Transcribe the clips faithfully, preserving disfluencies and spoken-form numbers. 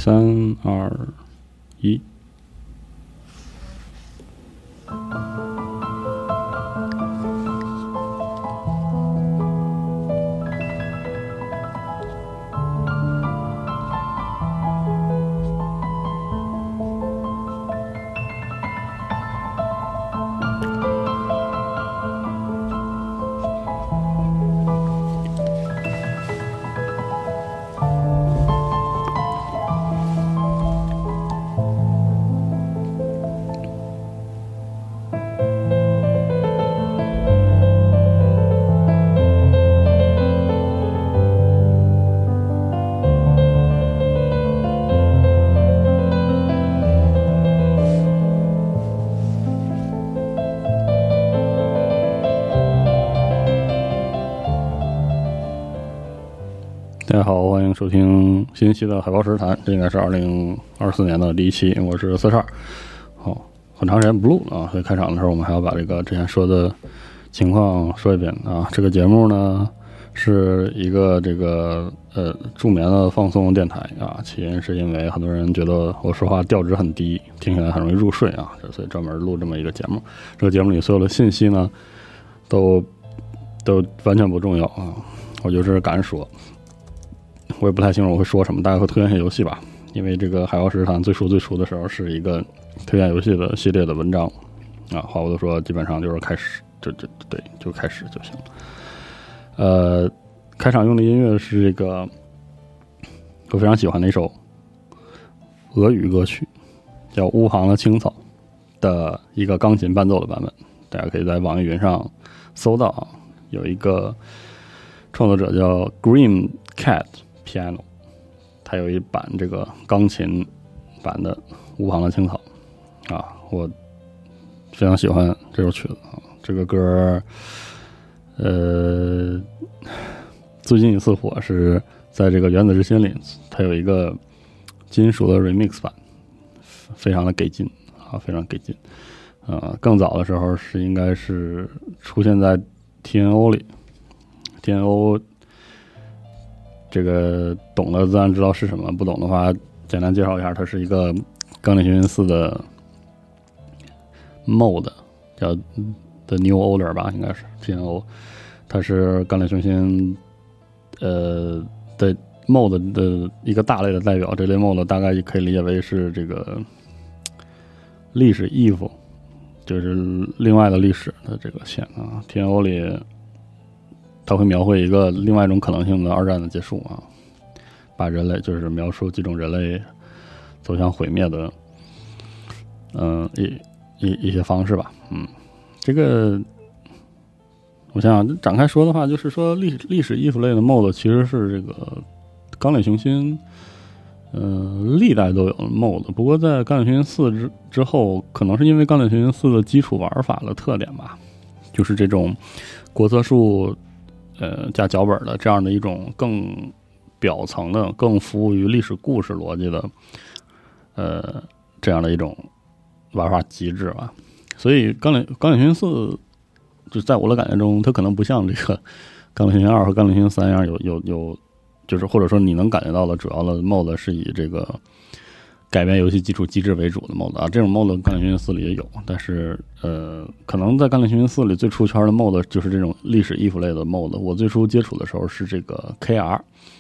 三二一。大家好，欢迎收听新一期的海豹实谈，这应该是二零二四年的第一期，我是四十二。好，很长时间不录了啊，所以开场的时候我们还要把这个之前说的情况说一遍啊。这个节目呢是一个这个呃助眠的放松电台啊，起因是因为很多人觉得我说话调值很低，听起来很容易入睡啊，所以专门录这么一个节目。这个节目里所有的信息呢都都完全不重要啊，我就是敢说。我也不太清楚我会说什么，大概会推荐一些游戏吧，因为这个海豹实谈最初最初的时候是一个推荐游戏的系列的文章啊，话不多说，基本上就是开始就就对就开始就行了。呃，开场用的音乐是这个我非常喜欢的一首俄语歌曲，叫《乌航的青草》的一个钢琴伴奏的版本，大家可以在网易云上搜到啊，有一个创作者叫 Green Cat Piano， 它有一版这个钢琴版的乌航的青草啊，我非常喜欢这首曲子啊。这个歌呃最近一次火是在这个原子之心里，它有一个金属的 remix 版，非常的给劲啊，非常给劲。呃更早的时候是应该是出现在 T N O 里 ，T N O。这个懂的自然知道是什么，不懂的话简单介绍一下，它是一个钢铁雄心四的 mod， 叫 The New Order 吧，应该是 T N O， 它是钢铁雄心呃的 mod 的一个大类的代表。这类 mod 大概可以理解为是这个历史 if， 就是另外的历史的这个线啊。T N O 里它会描绘一个另外一种可能性的二战的结束啊，把人类就是描述几种人类走向毁灭的，嗯、呃，一一一些方式吧。嗯，这个我想想展开说的话，就是说历历史艺术类的 mod 其实是这个钢铁雄心，呃，历代都有 mod， 不过在钢铁雄心四之之后，可能是因为钢铁雄心四的基础玩法的特点吧，就是这种国策树。呃，加脚本的这样的一种更表层的、更服务于历史故事逻辑的，呃，这样的一种玩法机制吧。所以钢铁钢铁雄心四，就在我的感觉中，它可能不像这个钢铁雄心二和钢铁雄心三一样有有有，就是或者说你能感觉到的主要的 mod 是以这个改变游戏基础机制为主的 mod 啊，这种 mod 钢铁雄心四里也有，但是呃，可能在钢铁雄心四里最出圈的 mod 就是这种历史艺术类的 mod。我最初接触的时候是这个 K R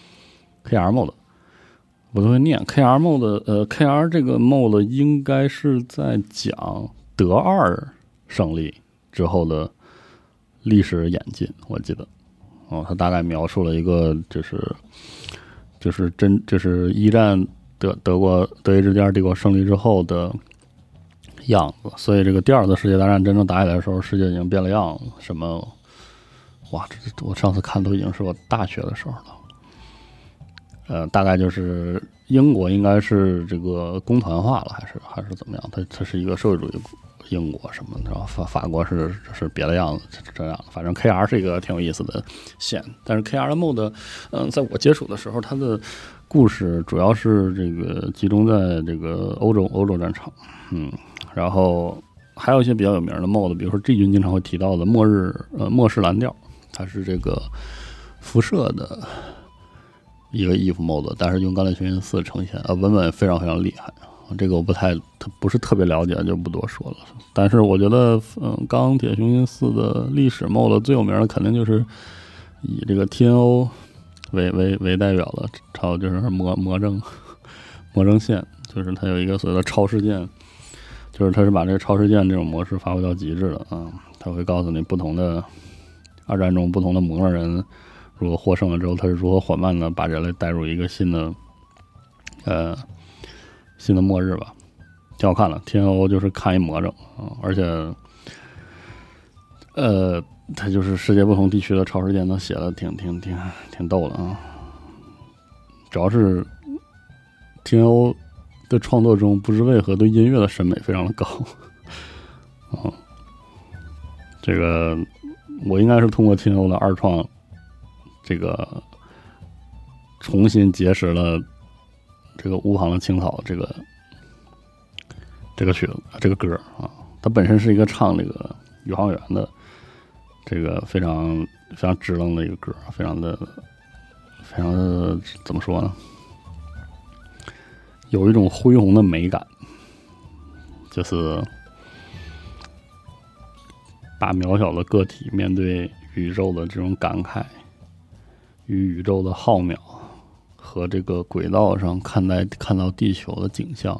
K R mod， 我都会念 K R mod， 呃 K R 这个 mod 应该是在讲德二胜利之后的历史演进，我记得哦，他大概描述了一个就是就是真就是一战。德德国德意志第二帝国胜利之后的样子，所以这个第二次世界大战真正打起来的时候，世界已经变了样了。什么？哇，这我上次看都已经是我大学的时候了。呃，大概就是英国应该是这个工团化了，还是还是怎么样？它它是一个社会主义英国什么的，然后法法国是是别的样子，这样。反正 K R 是一个挺有意思的线，但是 K R 的 mod， 嗯、呃，在我接触的时候，它的故事主要是这个集中在这个欧洲欧洲战场，嗯，然后还有一些比较有名的 mod， 比如说 G 军经常会提到的末日呃末世蓝调，它是这个辐射的一个 if mode， 但是用钢铁雄心四呈现，呃，文本非常非常厉害。这个我不太不是特别了解，就不多说了。但是我觉得，嗯，钢铁雄心四的历史 mode 最有名的肯定就是以这个 T N O 为为为代表的超，就是魔魔怔魔怔线，就是它有一个所谓的超事件，就是它是把这个超事件这种模式发挥到极致的啊。它会告诉你不同的二战中不同的魔人，如果获胜了之后，它是如何缓慢的把人类带入一个新的呃。新的末日吧，挺好看的。T N O 就是看一魔怔啊，而且，呃，它就是世界不同地区的超事件都写的挺挺挺挺逗的啊。主要是 T N O 的创作中，不知为何对音乐的审美非常的高啊。这个我应该是通过 T N O 的二创，这个重新结识了。这个乌旁的青草，这个这个曲子，这个歌啊，它本身是一个唱这个宇航员的，这个非常非常支棱的一个歌，非常的非常的怎么说呢？有一种恢宏的美感，就是把渺小的个体面对宇宙的这种感慨与宇宙的浩渺。和这个轨道上看待看到地球的景象，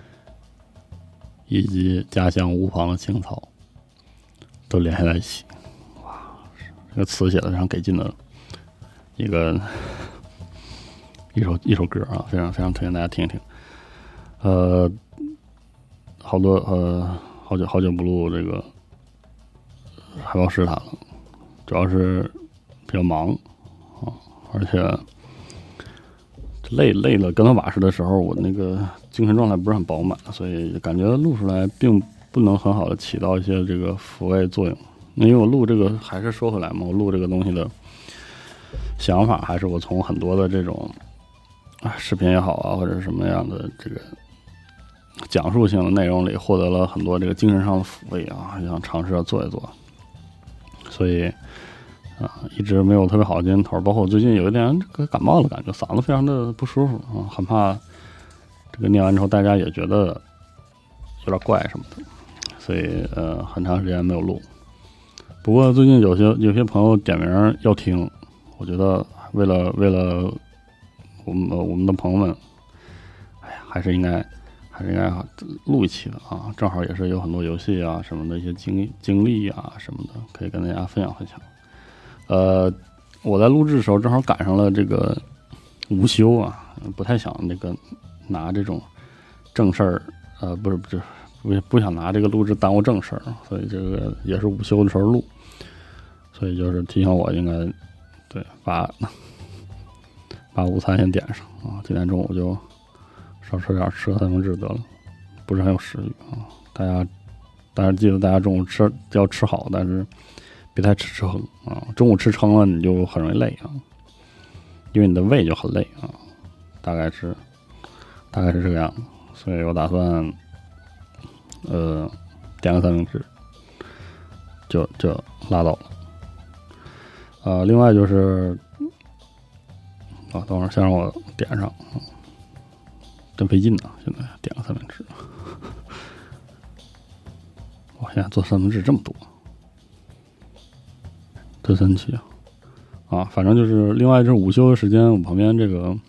以及家乡乌旁的青草，都连系在一起。哇，这个词写的非常给劲的一个一首一首歌啊，非常非常推荐大家听一听。呃，好多呃，好久好久不录这个海豹斯坦了，主要是比较忙啊，而且。累累了，跟头把式的时候，我那个精神状态不是很饱满，所以感觉录出来并不能很好的起到一些这个抚慰作用。因为我录这个还是说回来嘛，我录这个东西的想法还是我从很多的这种啊视频也好啊，或者什么样的这个讲述性的内容里获得了很多这个精神上的抚慰啊，想尝试着做一做，所以。啊，一直没有特别好的劲头，包括我最近有一点这个感冒的感觉，嗓子非常的不舒服啊，很怕这个念完之后大家也觉得有点怪什么的，所以呃很长时间没有录。不过最近有些有些朋友点名要听，我觉得为了为了我们我们的朋友们，哎呀，还是应该还是应该录一期的啊，正好也是有很多游戏啊什么的一些经经历啊什么的，可以跟大家分享分享。呃，我在录制的时候正好赶上了这个午休啊，不太想那个拿这种正事儿，呃，不是不是不不想拿这个录制耽误正事儿，所以这个也是午休的时候录，所以就是提醒我应该对把把午餐先点上啊，今天中午就少吃点，吃个三明治得了，不是很有食欲啊，大家但是记得大家中午吃要吃好，但是。别太吃撑啊！中午吃撑了，你就很容易累啊，因为你的胃就很累啊，大概是大概是这个样子。所以我打算，呃，点个三明治，就就拉倒了。呃，另外就是，啊，等会儿先让我点上，真费劲呐！现在点个三明治，哇，现在做三明治这么多。真神奇啊！啊，反正就是另外就是午休的时间，我旁边这个，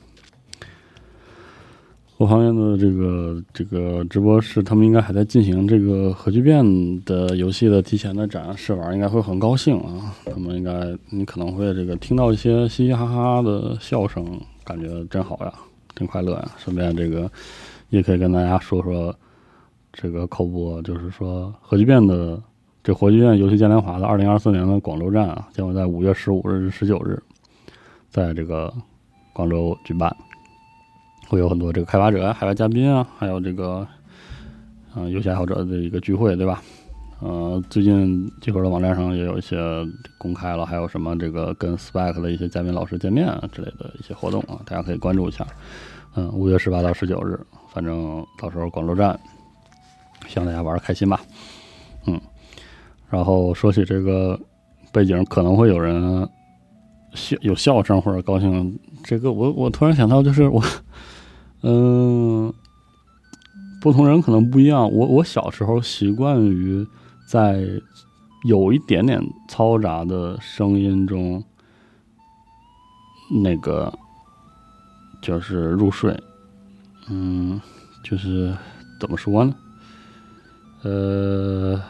我旁边的这个这个直播室，他们应该还在进行这个核聚变的游戏的提前的展试玩，应该会很高兴啊。他们应该你可能会这个听到一些嘻嘻哈哈的笑声，感觉真好呀，真快乐呀。顺便这个也可以跟大家说说这个口播，就是说核聚变的。这核聚变游戏嘉年华的二零二四年的广州站啊，将会在五月十五日至十九日，在这个广州举办，会有很多这个开发者、海外嘉宾啊，还有这个嗯、呃、游戏爱好者的一个聚会，对吧？呃，最近集合的网站上也有一些公开了，还有什么这个跟 Spec 的一些嘉宾老师见面啊之类的一些活动啊，大家可以关注一下。嗯，五月十八到十九日，反正到时候广州站，希望大家玩的开心吧。嗯。然后说起这个背景，可能会有人笑有笑声或者高兴，这个我我突然想到，就是我，嗯，不同人可能不一样。我我小时候习惯于在有一点点嘈杂的声音中，那个就是入睡。嗯，就是怎么说呢？呃，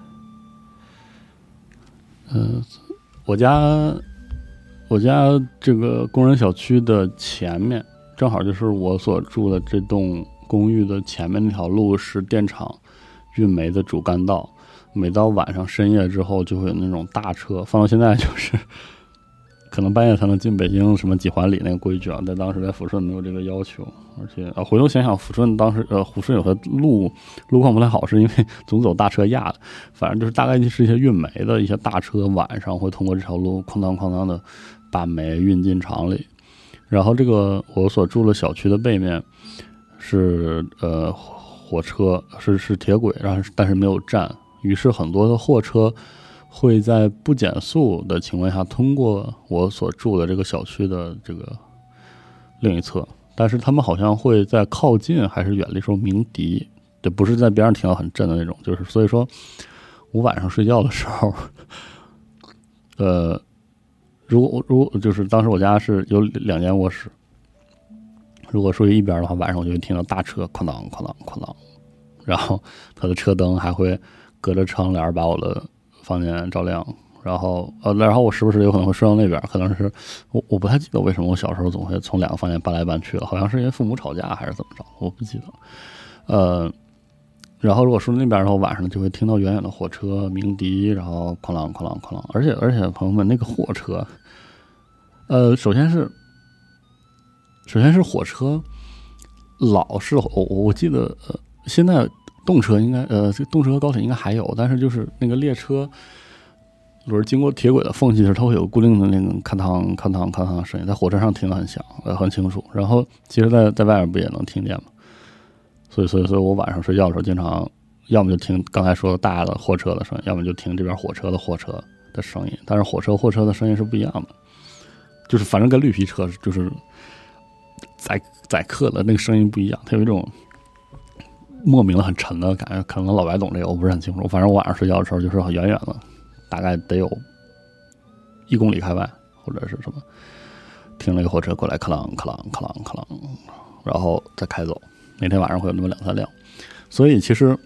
呃，我家我家这个工人小区的前面，正好就是我所住的这栋公寓的前面那条路是电厂运煤的主干道。每到晚上深夜之后，就会有那种大车，放到现在就是可能半夜才能进北京什么几环里那个规矩啊，在当时在抚顺没有这个要求。而且啊，回头想想，抚顺当时呃，抚顺有的路路况不太好，是因为总走大车压的。反正就是大概是一些运煤的一些大车，晚上会通过这条路哐当哐当的把煤运进厂里。然后这个我所住的小区的背面是呃火车，是是铁轨，然后但是没有站，于是很多的货车会在不减速的情况下通过我所住的这个小区的这个另一侧，但是他们好像会在靠近还是远离时候鸣笛，这不是在边上听到很震的那种。就是所以说我晚上睡觉的时候，呃，如果如果就是当时我家是有两间卧室，如果睡一边的话，晚上我就会听到大车哐当哐当哐当，然后它的车灯还会隔着窗帘把我的房间照亮。然后呃，然后我时不时有可能会睡到那边，可能是我我不太记得为什么我小时候总会从两个房间搬来搬去了，好像是因为父母吵架还是怎么着，我不记得。呃，然后如果睡那边的话，晚上就会听到远远的火车鸣笛，然后哐啷哐啷哐啷，而且而且朋友们，那个火车，呃，首先是首先是火车老是我我记得呃，现在动车应该呃，这动车和高铁应该还有，但是就是那个列车轮经过铁轨的缝隙时，它会有固定的那种咔当咔当咔当的声音，在火车上听得很响，呃，很清楚。然后其实在在外面不也能听见吗？所以所以所以我晚上睡觉的时候，经常要么就听刚才说的大的货车的声音，要么就听这边火车的货车的声音。但是火车货车的声音是不一样的，就是反正跟绿皮车就是载载客的那个声音不一样，它有一种莫名的很沉的感觉。可能老白懂这个，我不是很清楚。反正我晚上睡觉的时候，就是很远远的。大概得有一公里开外或者是什么，停了一个火车过来，咔啷咔啷咔啷咔啷，然后再开走。每天晚上会有那么两三辆，所以其实，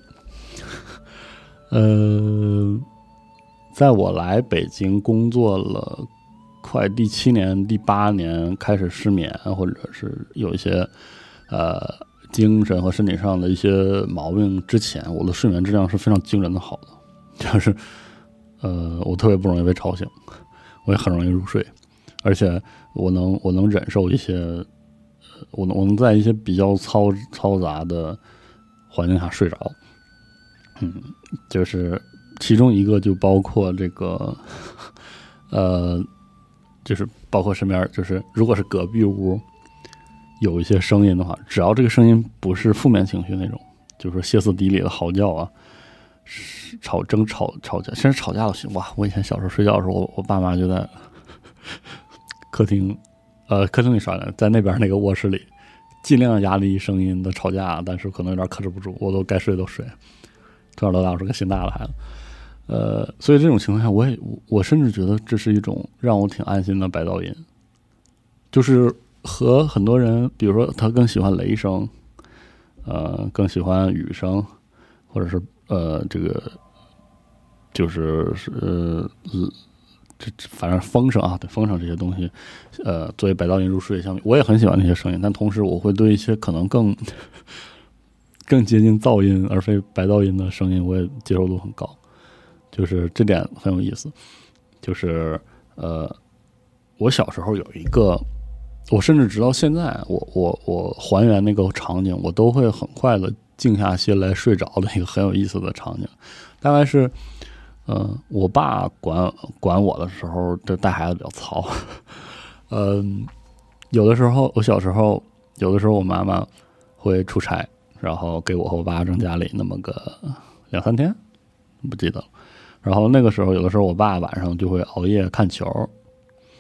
呃，在我来北京工作了快第七年、第八年，开始失眠或者是有一些呃精神和身体上的一些毛病之前，我的睡眠质量是非常惊人的好的，就是。呃，我特别不容易被吵醒，我也很容易入睡，而且我能我能忍受一些，我能我能在一些比较嘈嘈杂的环境下睡着，嗯，就是其中一个就包括这个，呃，就是包括身边就是如果是隔壁屋有一些声音的话，只要这个声音不是负面情绪那种，就是歇斯底里的嚎叫啊。吵争吵吵架，甚至吵架都行。哇！我以前小时候睡觉的时候，我我爸妈就在客厅，呃，客厅里耍的，在那边那个卧室里，尽量压低声音的吵架，但是可能有点克制不住，我都该睡都睡。从小到大我是个心大的孩子，呃，所以这种情况下，我也我甚至觉得这是一种让我挺安心的白噪音，就是和很多人，比如说他更喜欢雷声，呃，更喜欢雨声，或者是。呃，这个就是呃，这反正风声啊，对风声这些东西，呃，作为白噪音入睡相比，我也很喜欢那些声音，但同时我会对一些可能更更接近噪音而非白噪音的声音，我也接受度很高，就是这点很有意思。就是呃，我小时候有一个，我甚至直到现在，我我我还原那个场景，我都会很快的。静下心来睡着的一个很有意思的场景，大概是，呃，我爸管管我的时候，这带孩子比较糙，嗯，有的时候我小时候，有的时候我妈妈会出差，然后给我和我爸扔家里那么个两三天，不记得了。然后那个时候，有的时候我爸晚上就会熬夜看球，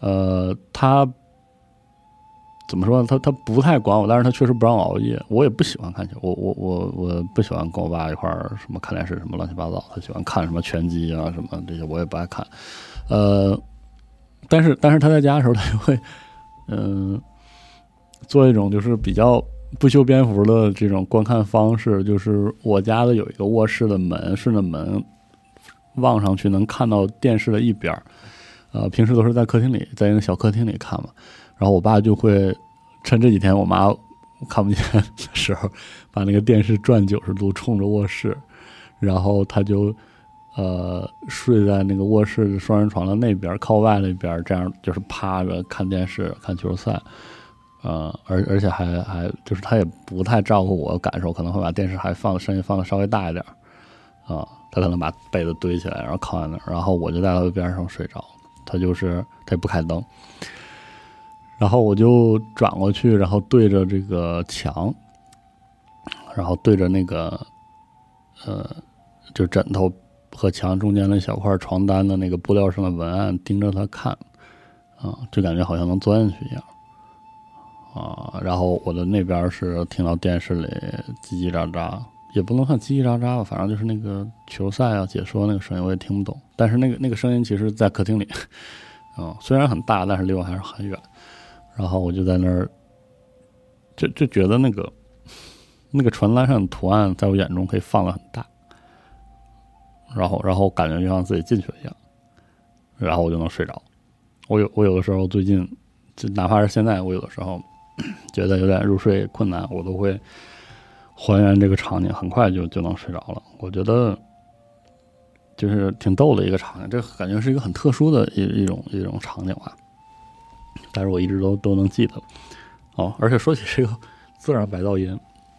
呃，他怎么说呢？他他不太管我，但是他确实不让我熬夜。我也不喜欢看球，我我我我不喜欢跟我爸一块儿什么看电视什么乱七八糟。他喜欢看什么拳击啊什么这些，我也不爱看。呃，但是但是他在家的时候，他就会嗯、呃、做一种就是比较不修边幅的这种观看方式，就是我家的有一个卧室的门，顺着门望上去能看到电视的一边儿。呃，平时都是在客厅里，在那个小客厅里看嘛。然后我爸就会趁这几天我妈看不见的时候，把那个电视转九十度冲着卧室，然后他就呃睡在那个卧室双人床的那边靠外那边，这样就是趴着看电视看球赛。呃，而而且还还就是他也不太照顾我感受，可能会把电视还放的声音放的稍微大一点啊、呃，他可能把被子堆起来，然后靠在那儿，然后我就在他边上睡着，他就是他也不开灯。然后我就转过去，然后对着这个墙，然后对着那个呃，就枕头和墙中间的小块床单的那个布料上的文案盯着他看，啊、呃，就感觉好像能钻进去一样，啊、呃，然后我的那边是听到电视里叽叽喳喳，也不能算叽叽喳喳吧，反正就是那个球赛啊解说那个声音我也听不懂，但是那个那个声音其实在客厅里，嗯、呃，虽然很大，但是离我还是很远。然后我就在那儿，就就觉得那个那个传单上的图案在我眼中可以放得很大，然后然后感觉就像自己进去了一样，然后我就能睡着。我有我有的时候最近，就哪怕是现在，我有的时候觉得有点入睡困难，我都会还原这个场景，很快就就能睡着了。我觉得就是挺逗的一个场景，这感觉是一个很特殊的一一种一种场景吧。但是我一直都都能记得哦，而且说起这个自然白噪音，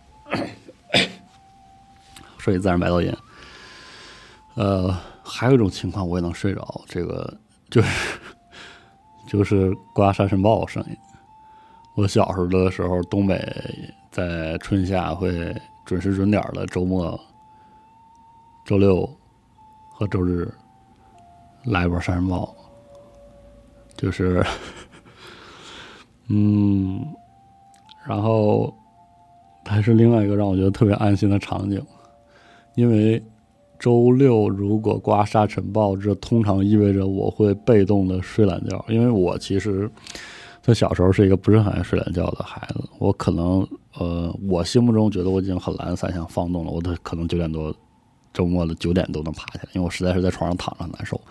说起自然白噪音，呃，还有一种情况我也能睡着，这个就是就是刮沙尘暴声音。我小时候的时候，东北在春夏会准时准点的周末，周六和周日来一波沙尘暴，就是。嗯，然后还是另外一个让我觉得特别安心的场景，因为周六如果刮沙尘暴，这通常意味着我会被动的睡懒觉，因为我其实在小时候是一个不是很爱睡懒觉的孩子，我可能呃，我心目中觉得我已经很懒散想放纵了，我的可能九点多周末的九点都能爬起来，因为我实在是在床上躺着很难受。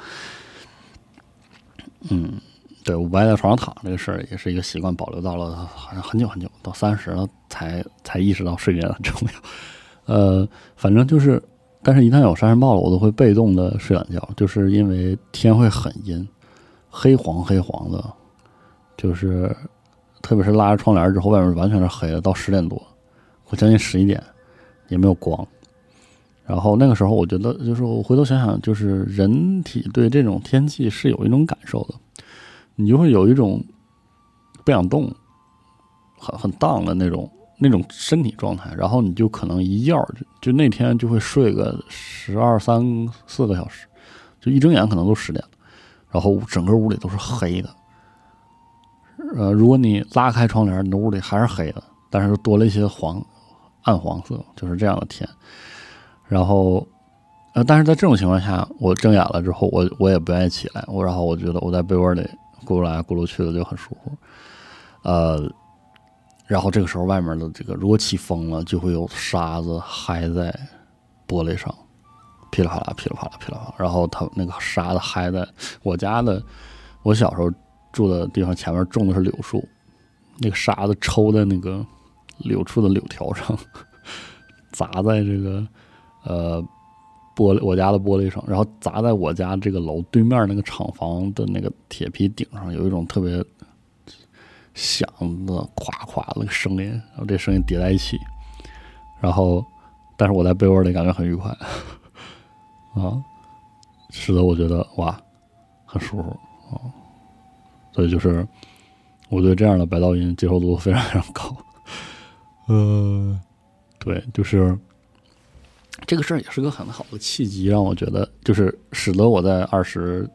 嗯。对，我不爱在床上躺这个事儿也是一个习惯，保留到了好像很久很久，到三十了才才意识到睡眠很重要。呃，反正就是，但是一旦有沙尘暴了，我都会被动的睡懒觉，就是因为天会很阴，黑黄黑黄的，就是特别是拉着窗帘之后，外面完全是黑的，到十点多，我将近十一点也没有光。然后那个时候，我觉得就是我回头想想，就是人体对这种天气是有一种感受的。你就会有一种不想动、很很荡的那种那种身体状态，然后你就可能一觉就就那天就会睡个十二三四个小时，就一睁眼可能都十点了，然后整个屋里都是黑的。呃，如果你拉开窗帘，你的屋里还是黑的，但是多了一些黄暗黄色，就是这样的天。然后。呃，但是在这种情况下，我睁眼了之后，我我也不愿意起来，我然后我觉得我在被窝里咕噜来咕噜去的就很舒服，呃，然后这个时候外面的这个如果起风了，就会有沙子嗨在玻璃上，噼里啪啦噼里啪啦噼里啪啦，然后它那个沙子嗨在我家的，我小时候住的地方前面种的是柳树，那个沙子抽在那个柳树的柳条上，砸在这个呃。玻璃我家的玻璃上，然后砸在我家这个楼对面那个厂房的那个铁皮顶上，有一种特别响的咵咵的那个声音，然后这声音叠在一起，然后但是我在被窝里感觉很愉快啊，使得我觉得哇很舒服啊，所以就是我对这样的白噪音接受度非常非常高。呃，对，就是这个事儿也是个很好的契机，让我觉得就是使得我在二十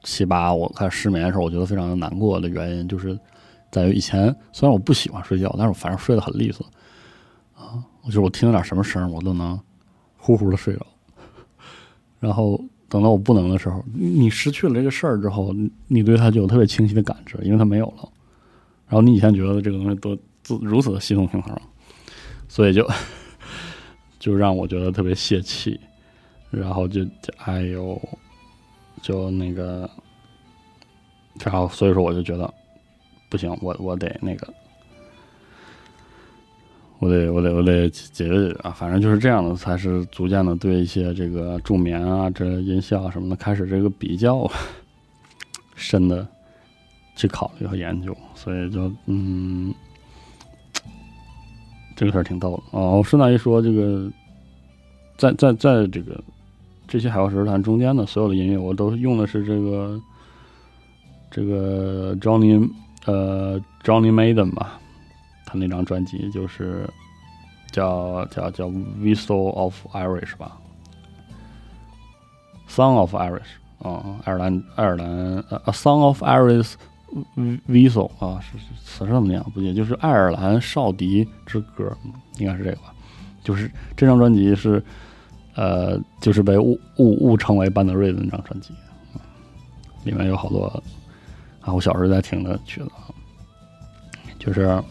七八我开始失眠的时候，我觉得非常的难过的原因，就是在于以前虽然我不喜欢睡觉，但是我反正睡得很利索啊，就是我听到点什么声我都能呼呼的睡着。然后等到我不能的时候，你失去了这个事儿之后，你对它就有特别清晰的感知，因为它没有了。然后你以前觉得这个东西都如此的系统平衡，所以就就让我觉得特别泄气，然后就哎呦。就那个，然后所以说我就觉得不行，我我得那个，我得我得我得解决解决啊，反正就是这样的，才是逐渐的对一些这个助眠啊、这音效什么的开始这个比较深的去考虑和研究，所以就嗯，这个事儿挺逗的哦。我顺带一说，这个在在在这个。这些海盗十团中间的所有的音乐，我都用的是这个这个 Johnny 呃 Johnny Maiden 吧，他那张专辑就是叫叫叫 Whistle of Irish 吧 ，Song of Irish 啊、嗯，爱尔兰爱尔兰呃 A Song of Irish Whistle 啊，是是是这么念，不也就是爱尔兰哨笛之歌，应该是这个吧，就是这张专辑是。呃，就是被误误误称为班德瑞的那张专辑，嗯，里面有好多啊，我小时候在听的曲子，就是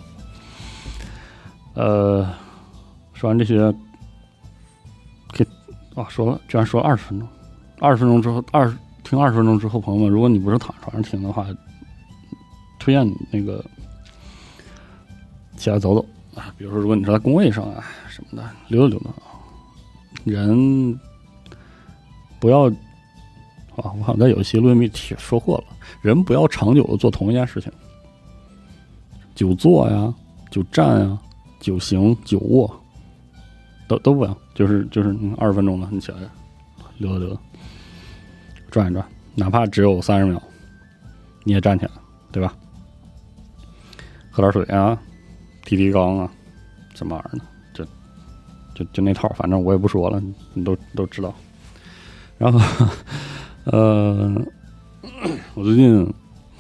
呃，说完这些，可以啊，说了，居然说了二十分钟，二十分钟之后，二听二十分钟之后，朋友们，如果你不是躺床上听的话，推荐你那个起来走走啊，比如说，如果你是在工位上啊什么的，溜达溜达。人不要啊！我好像在有一期录音里说过了，人不要长久的做同一件事情，久坐呀、久站呀、久行、久卧，都都不要，就是就是二十分钟了，你起来溜达溜达，转一转，哪怕只有三十秒，你也站起来，对吧？喝点水啊，提提肛啊，什么玩意儿的。就就那套，反正我也不说了，你都都知道。然后，呃，我最近，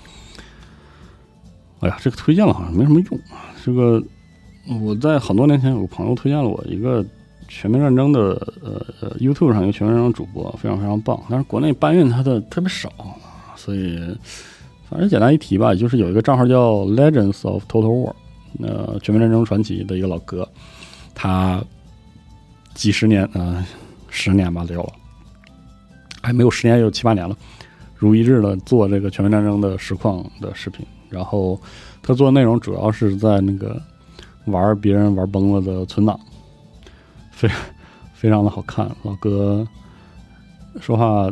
哎呀，这个推荐了好像没什么用啊。这个我在很多年前有个朋友推荐了我一个全面战争的呃呃 YouTube 上一个全面战争主播，非常非常棒。但是国内搬运他的特别少，所以反正简单一提吧，就是有一个账号叫 Legends of Total War， 呃，全面战争传奇的一个老哥，他。几十年呃十年吧得有了，还没有十年也有七八年了，如一日的做这个全面战争的实况的视频。然后他做的内容主要是在那个玩别人玩崩了的存档，非非常的好看。老哥说话，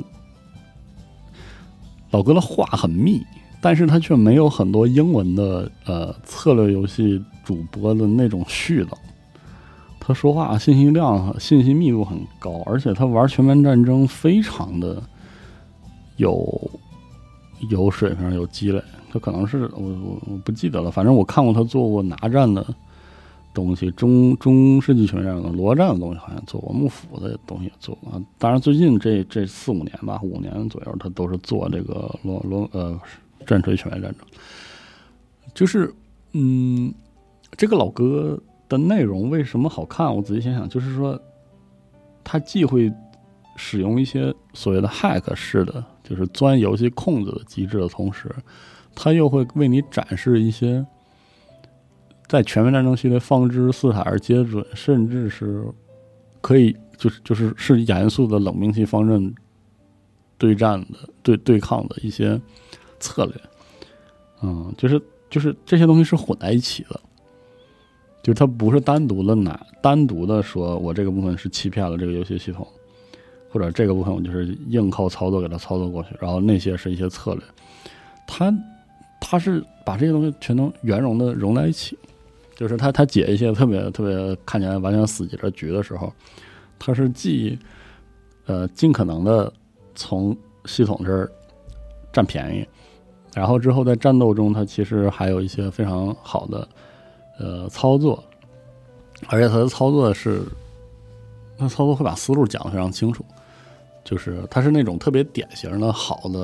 老哥的话很密，但是他却没有很多英文的呃策略游戏主播的那种絮叨。他说话信息量、信息密度很高，而且他玩全面战争非常的有有水平、有积累。他可能是我我我不记得了，反正我看过他做过拿战的东西，中中世纪全面战争、罗战的东西好像做过，幕府的东西也做过。当然，最近这这四五年吧，五年左右，他都是做这个罗罗呃战锤全面战争。就是嗯，这个老哥。的内容为什么好看？我仔细想想，就是说，他既会使用一些所谓的 hack 式的，就是钻游戏空子的机制的同时，他又会为你展示一些在全面战争系列放之四海而皆准，甚至是可以就是就是是严肃的冷兵器方阵对战的对对抗的一些策略，嗯，就是就是这些东西是混在一起的。就是它不是单独的拿单独的说我这个部分是欺骗了这个游戏系统，或者这个部分我就是硬靠操作给它操作过去，然后那些是一些策略，它它是把这些东西全都圆融的融在一起。就是他他解一些特别特别看起来完全死结的局的时候，他是既呃尽可能的从系统这儿占便宜，然后之后在战斗中他其实还有一些非常好的呃操作，而且他的操作是他操作会把思路讲得非常清楚，就是他是那种特别典型的好的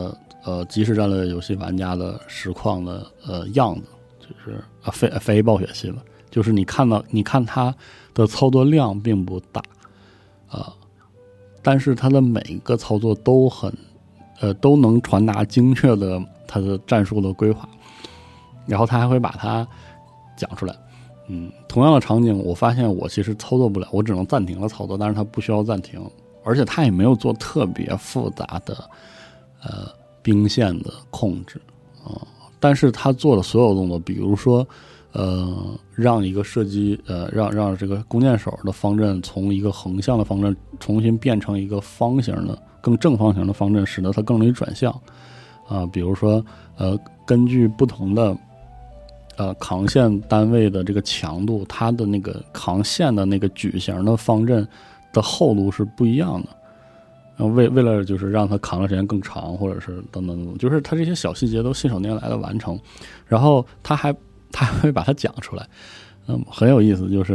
呃即时战略游戏玩家的实况的呃样子，就是啊非非暴雪系了，就是你看到你看它的操作量并不大啊、呃，但是它的每一个操作都很呃都能传达精确的它的战术的规划，然后他还会把它讲出来。嗯，同样的场景，我发现我其实操作不了，我只能暂停了操作，但是它不需要暂停，而且它也没有做特别复杂的呃兵线的控制啊、呃，但是它做的所有动作，比如说呃让一个射击呃让让这个弓箭手的方阵从一个横向的方阵重新变成一个方形的更正方形的方阵，使得它更容易转向啊、呃，比如说呃根据不同的呃，扛线单位的这个强度，它的那个扛线的那个矩形的方阵的厚度是不一样的。然后为为了就是让它扛的时间更长，或者是等等等，就是它这些小细节都信手拈来的完成。然后他还他还会把它讲出来，嗯，很有意思。就是，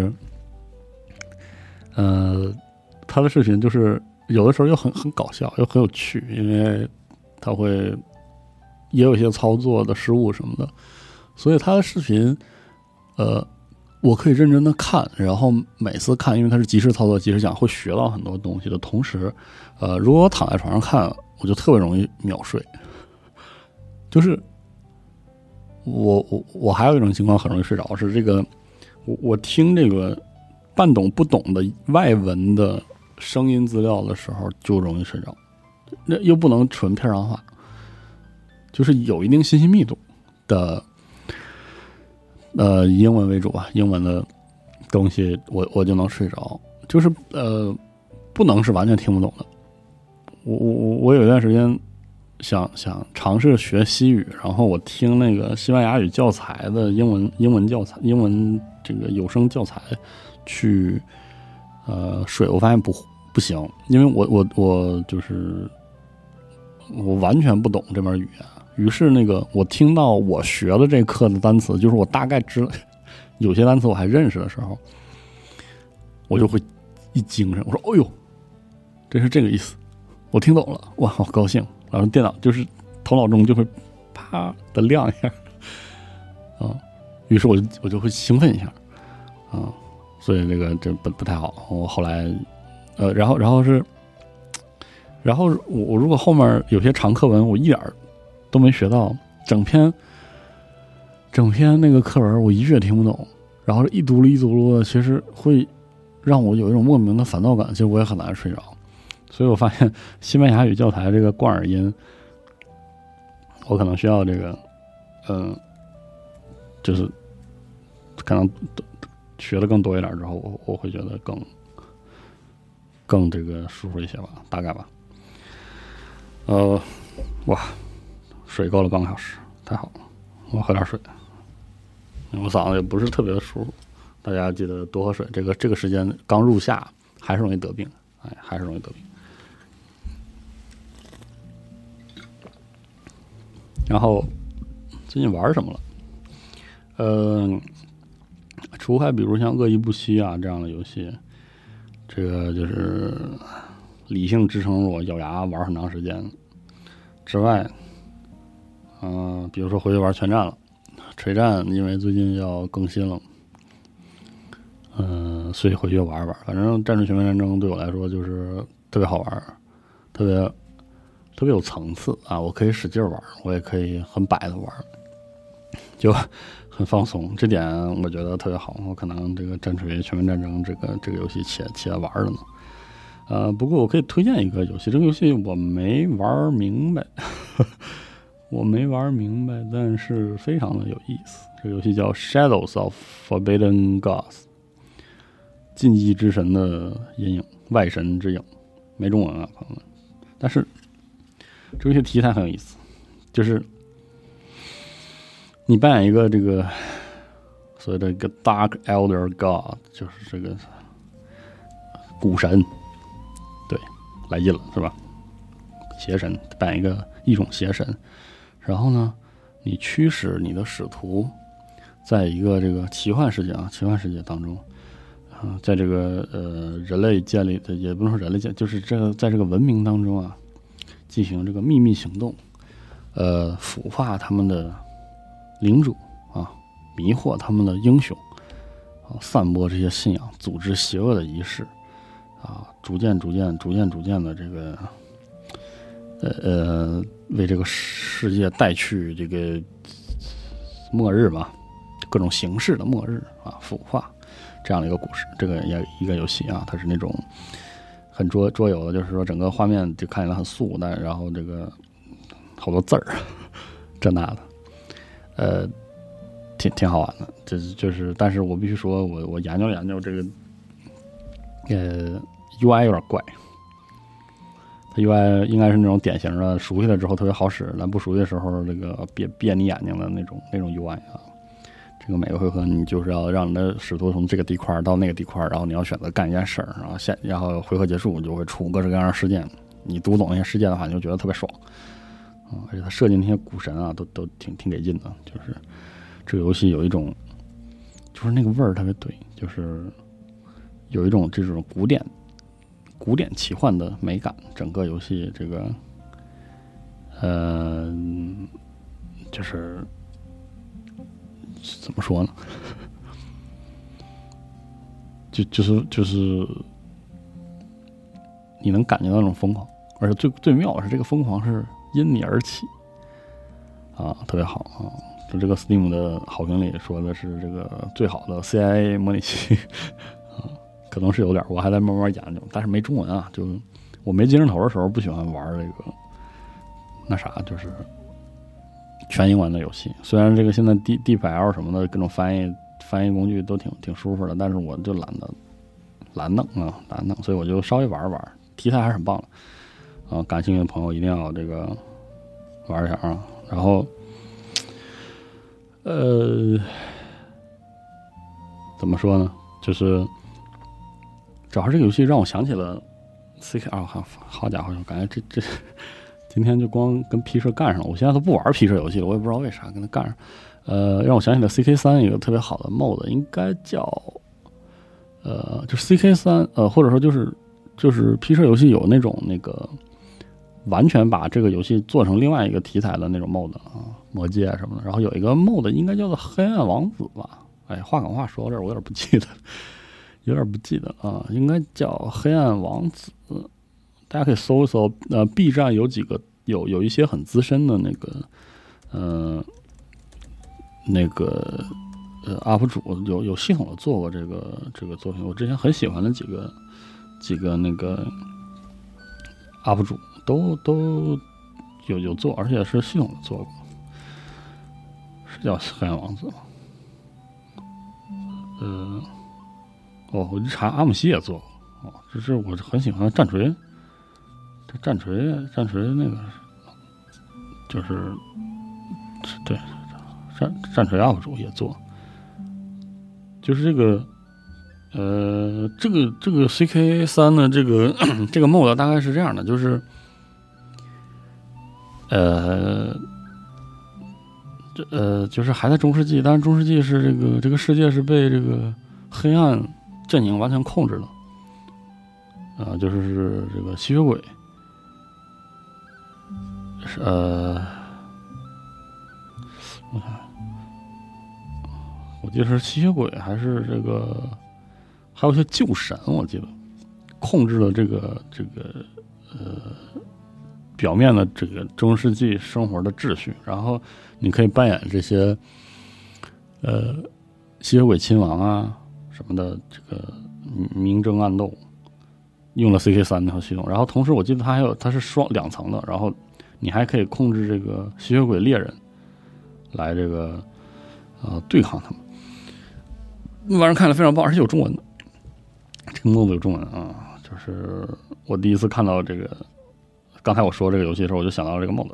呃，他的视频就是有的时候又很很搞笑，又很有趣，因为他会也有一些操作的失误什么的。所以他的视频，呃，我可以认真的看，然后每次看，因为他是即时操作、即时讲，会学到很多东西的同时，呃，如果我躺在床上看，我就特别容易秒睡。就是我我我还有一种情况很容易睡着，是这个我我听这个半懂不懂的外文的声音资料的时候就容易睡着，那又不能纯片上话，就是有一定信息密度的。呃，英文为主吧，英文的东西我我就能睡着，就是呃，不能是完全听不懂的。我我我有一段时间想想尝试学西语，然后我听那个西班牙语教材的英文英文教材英文这个有声教材去呃睡，我发现不不行，因为我我我就是我完全不懂这门语言。于是那个我听到我学的这课的单词，就是我大概知道有些单词我还认识的时候，我就会一精神，我说：“哦呦，这是这个意思，我听懂了，哇，好高兴！”然后电脑就是头脑中就会啪的亮一下，啊，于是我就我就会兴奋一下，啊，所以这个这不不太好。我后来呃，然后然后是，然后我我如果后面有些长课文，我一点儿都没学到，整篇整篇那个课文我一句也听不懂，然后一读了一读了，其实会让我有一种莫名的烦躁感，其实我也很难睡着。所以我发现西班牙语教材这个贯耳音，我可能需要这个嗯、呃，就是可能学的更多一点之后，我我会觉得更更这个舒服一些吧，大概吧。呃，哇，水够了半个小时，太好了！我喝点水，我嗓子也不是特别的舒服，大家记得多喝水。这个这个时间刚入夏，还是容易得病，哎，还是容易得病。然后最近玩什么了？呃，除开比如像恶意不息啊这样的游戏，这个就是理性支撑我咬牙玩很长时间之外。嗯、呃，比如说回去玩全战了，锤战因为最近要更新了，嗯、呃，所以回去玩玩。反正战术全面战争对我来说就是特别好玩，特别特别有层次啊！我可以使劲玩，我也可以很摆的玩，就很放松。这点我觉得特别好。我可能这个战锤全面战争这个这个游戏起起来玩了呢。呃，不过我可以推荐一个游戏，这个游戏我没玩明白。我没玩明白，但是非常的有意思。这个游戏叫 Shadows of Forbidden Gods， 禁忌之神的阴影，外神之影，没中文啊，朋友们。但是这个游戏题材很有意思，就是你扮演一个这个所谓的一个 Dark Elder God， 就是这个古神，对，来劲了是吧？邪神，扮演一个一种邪神。然后呢，你驱使你的使徒，在一个这个奇幻世界啊，奇幻世界当中，啊、呃，在这个呃人类建立的，也不能说人类建，就是这个在这个文明当中啊，进行这个秘密行动， 呃，腐化他们的领主啊，迷惑他们的英雄啊，散播这些信仰，组织邪恶的仪式啊，逐渐、逐渐、逐渐、逐渐的这个，呃呃，为这个世界带去这个末日吧，各种形式的末日啊，腐化这样的一个故事。这个也一个游戏啊，它是那种很桌桌游的，就是说整个画面就看起来很素，但然后这个好多字儿，这那的，呃，挺挺好玩的。这就是，但是我必须说，我我研究研究这个，呃 ，U I 有点怪。它 U I 应该是那种典型的，熟悉了之后特别好使，但不熟悉的时候，这个别别你眼睛的那种那种 U I 啊。这个每个回合你就是要让你的使徒从这个地块到那个地块，然后你要选择干一件事儿，然后下然后回合结束就会出各式各样的事件。你读懂那些事件的话，你就觉得特别爽啊、嗯！而且它设计那些股神啊，都都挺挺给劲的。就是这个游戏有一种，就是那个味儿特别对，就是有一种这种古典。古典奇幻的美感，整个游戏这个，呃，就是怎么说呢？就就是就是你能感觉到那种疯狂，而且最最妙的是这个疯狂是因你而起，啊，特别好啊！就这个 Steam 的好评里说的是这个最好的 C I A 模拟器。可能是有点，我还在慢慢研究，但是没中文啊。就我没精神头的时候，不喜欢玩这个那啥，就是全英文的游戏。虽然这个现在 D D P L 什么的各种翻译翻译工具都挺挺舒服的，但是我就懒得懒弄啊，懒弄，所以我就稍微玩玩，题材还是很棒的啊。感兴趣的朋友一定要这个玩一下啊。然后，呃，怎么说呢？就是。主要是这个游戏让我想起了 C K 二、哦，好家伙，感觉这这今天就光跟 P 社干上了。我现在都不玩 P 社游戏了，我也不知道为啥跟他干上。呃，让我想起了 C K 三一个特别好的 mod， 应该叫呃，就是 C K 三，呃，或者说就是就是 P 社游戏有那种那个完全把这个游戏做成另外一个题材的那种 mod 啊，魔戒什么的。然后有一个 mod 应该叫做黑暗王子吧？哎，话赶话说到这儿，我有点不记得。有点不记得啊，应该叫黑暗王子，大家可以搜一搜。呃 ，B 站有几个有有一些很资深的那个，呃，那个呃 U P 主有有系统的做过这个这个作品。我之前很喜欢的几个几个那个 U P 主都都有有做，而且是系统的做过，是叫黑暗王子吗？呃。哦，我就查阿姆西也做过哦，这是我很喜欢的战锤，这战锤战锤那个就是对战战锤 U P 主也做，就是这个呃这个这个 C K 三呢，这个这个 mod 大概是这样的，就是呃这呃就是还在中世纪，但是中世纪是这个这个世界是被这个黑暗阵营完全控制了，啊、呃，就是是这个吸血鬼，是呃，我看，我记得是吸血鬼还是这个，还有一些旧神，我记得控制了这个这个呃表面的这个中世纪生活的秩序，然后你可以扮演这些呃吸血鬼亲王啊。什么的，这个明争暗斗，用了 C K 三那套系统，然后同时我记得它还有它是双两层的，然后你还可以控制这个吸血鬼猎人来这个呃对抗他们。那玩意儿看了非常棒，而且有中文的，这个 mod 有中文啊，就是我第一次看到这个，刚才我说这个游戏的时候，我就想到这个 mod。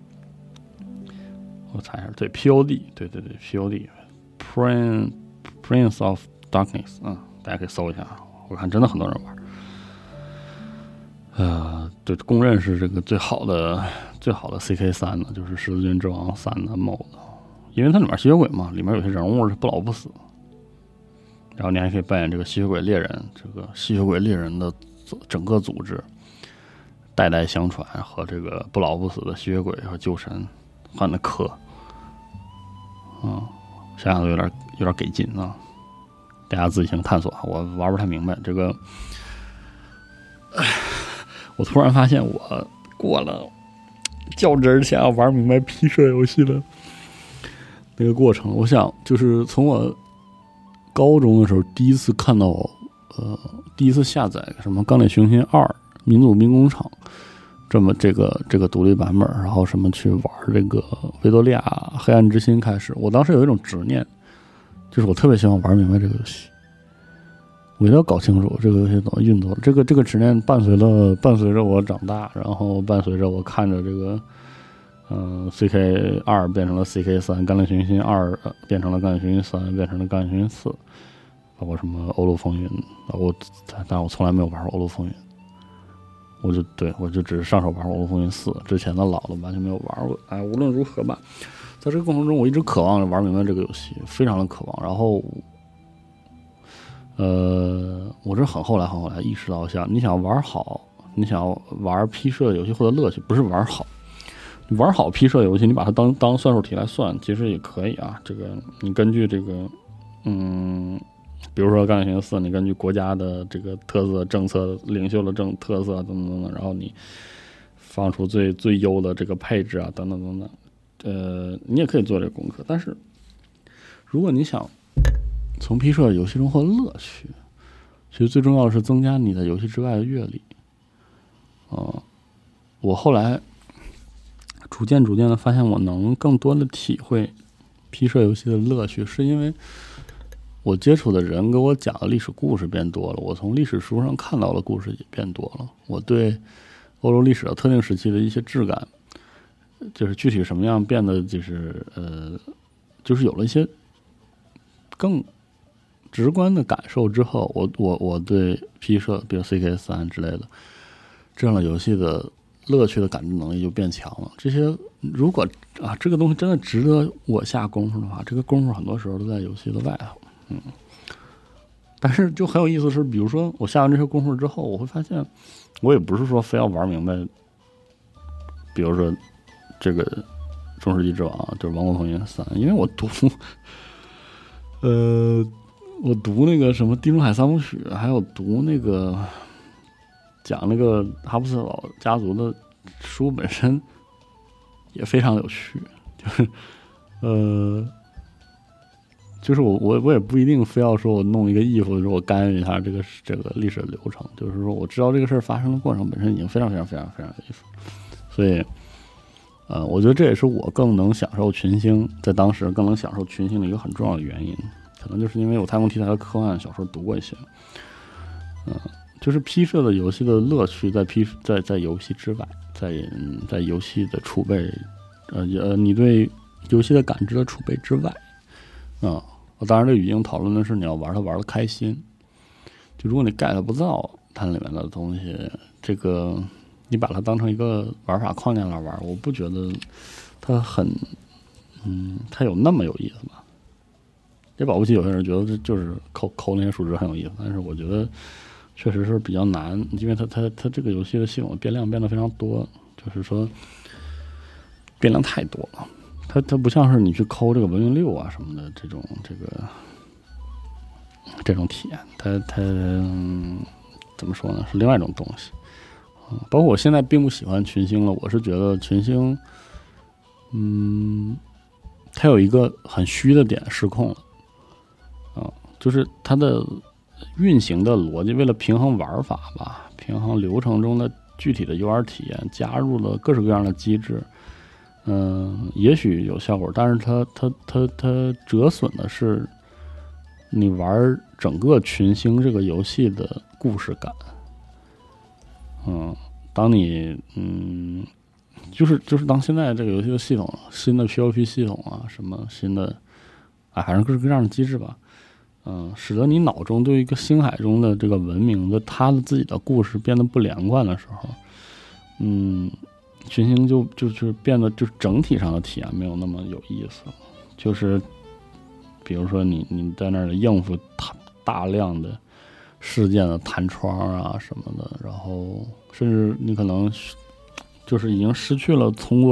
我查一下，对 P O D， 对对对 P O D Prince Prince of Darkness， 嗯，大家可以搜一下，我看真的很多人玩。呃，对，公认是这个最好的最好的 C K 三呢，就是《十字军之王三》的 mod， 因为它里面吸血鬼嘛，里面有些人物是不老不死，然后你还可以扮演这个吸血鬼猎人，这个吸血鬼猎人的整个组织代代相传和这个不老不死的吸血鬼和旧神换的磕，啊，想想都有点有点给劲啊，大家自行探索，我玩不太明白这个。我突然发现我过了较真儿想要玩明白 P 社游戏的那个过程。我想就是从我高中的时候第一次看到呃第一次下载什么《钢铁雄心二》《民族兵工厂》这么这个这个独立版本，然后什么去玩这个维多利亚黑暗之心开始，我当时有一种执念，就是我特别希望玩明白这个游戏。我一定要搞清楚这个游戏怎么运作。这个这个执念伴随了伴随着我长大，然后伴随着我看着这个，嗯、呃、，C K 二变成了 C K 三，钢铁雄心二变成了钢铁雄心三，变成了钢铁雄心四，包括什么欧陆风云，我但我从来没有玩过欧陆风云，我就对我就只是上手玩过欧陆风云四，之前的老的完全没有玩过。哎，无论如何吧，在这个过程中，我一直渴望着玩明白这个游戏，非常的渴望，然后。呃，我是很后来很后来意识到，像你想玩好，你想玩 P 社游戏获得乐趣，不是玩好。你玩好 P 社游戏，你把它当当算术题来算，其实也可以啊。这个你根据这个，嗯，比如说《钢铁雄心四》，你根据国家的这个特色、政策、领袖的政特色等等等等，然后你放出最最优的这个配置啊，等等等等。呃，你也可以做这个功课，但是如果你想从 P 社游戏中获得乐趣，其实最重要的是增加你在游戏之外的阅历。呃，我后来逐渐逐渐的发现，我能更多的体会 P 社游戏的乐趣，是因为我接触的人给我讲的历史故事变多了，我从历史书上看到的故事也变多了，我对欧洲历史的特定时期的一些质感，就是具体什么样变得就是呃，就是有了一些更直观的感受之后，我我我对 P 社，比如 C K 三 之类的这样的游戏的乐趣的感知能力就变强了。这些如果啊这个东西真的值得我下功夫的话，这个功夫很多时候都在游戏的外头。嗯，但是就很有意思是，比如说我下完这些功夫之后，我会发现，我也不是说非要玩明白，比如说这个中世纪之王就是王国风云三，因为我读，呃。我读那个什么地中海三部曲，还有读那个讲那个哈布斯堡家族的书本身也非常有趣，就是呃，就是我我我也不一定非要说我弄一个衣服，就是我干预一下这个这个历史流程，就是说我知道这个事儿发生的过程本身已经非常非常非常非常有意思，所以呃，我觉得这也是我更能享受群星，在当时更能享受群星的一个很重要的原因。可能就是因为我太空题材的科幻小说读过一些，嗯、呃，就是 P 社的游戏的乐趣在 P 在在游戏之外，在在游戏的储备，呃呃，你对游戏的感知的储备之外，啊、呃，我当然这语境讨论的是你要玩它玩的开心，就如果你 get 不到它里面的东西，这个你把它当成一个玩法框架来玩，我不觉得它很，嗯，它有那么有意思吧。这保不齐有些人觉得这就是抠抠那些数值很有意思，但是我觉得确实是比较难，因为它它它这个游戏的系统的变量变得非常多，就是说变量太多了。它它不像是你去抠这个文明六啊什么的这种这个这种体验，它它、嗯、怎么说呢？是另外一种东西。嗯，包括我现在并不喜欢群星了，我是觉得群星，嗯，它有一个很虚的点失控了。啊，就是它的运行的逻辑，为了平衡玩法吧，平衡流程中的具体的 U R 体验，加入了各式各样的机制。嗯，也许有效果，但是它它它它折损的是你玩整个群星这个游戏的故事感。嗯，当你嗯，就是就是当现在这个游戏的系统，新的 P V P 系统啊，什么新的，啊，反正各式各样的机制吧。嗯，使得你脑中对一个星海中的这个文明的它的自己的故事变得不连贯的时候，嗯，群星就就是变得就是整体上的体验没有那么有意思了。就是比如说你你在那儿应付大量的事件的弹窗啊什么的，然后甚至你可能就是已经失去了通过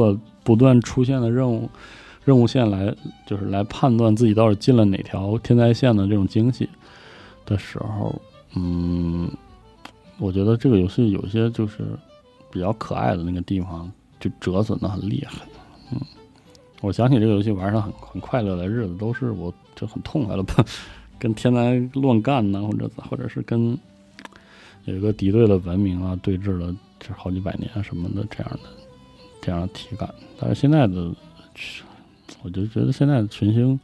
不断出现的任务任务线来，就是来判断自己到底进了哪条天灾线的这种惊喜的时候，嗯，我觉得这个游戏有一些就是比较可爱的那个地方，就折损的很厉害。嗯，我想起这个游戏玩上很很快乐的日子，都是我就很痛快了吧，跟天灾乱干呢，或者或者是跟有一个敌对的文明啊对峙了这好几百年什么的这样的这样的体感。但是现在的，我就觉得现在的群星，